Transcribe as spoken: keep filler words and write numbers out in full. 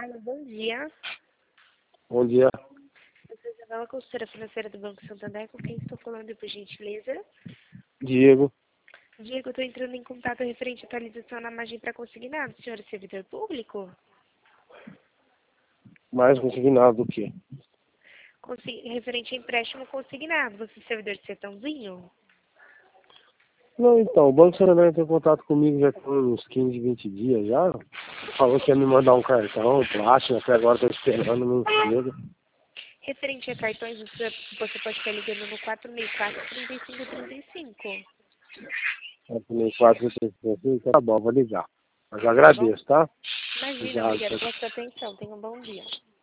Alô, bom dia. Bom dia. Eu sou Isabela, consultora financeira do Banco Santander, com quem estou falando, por gentileza? Diego. Diego, eu estou entrando em contato referente à atualização na margem para consignado. O senhor é servidor público? Mais consignado do que? Consi- referente a empréstimo consignado. Você é servidor de sertãozinho? Não, então, o Banco Santander entrou em contato comigo já tem uns quinze, vinte dias já. Falou que ia me mandar um cartão, plástico, até agora estou esperando, não chega. Referente a cartões, você, você pode estar ligando no quatro seis quatro, três cinco três cinco. quatro, três, três, tá bom, vou ligar. Mas eu Tá bom? agradeço, tá? Imagina, Obrigado. obrigada pela sua atenção. Tenha um bom dia.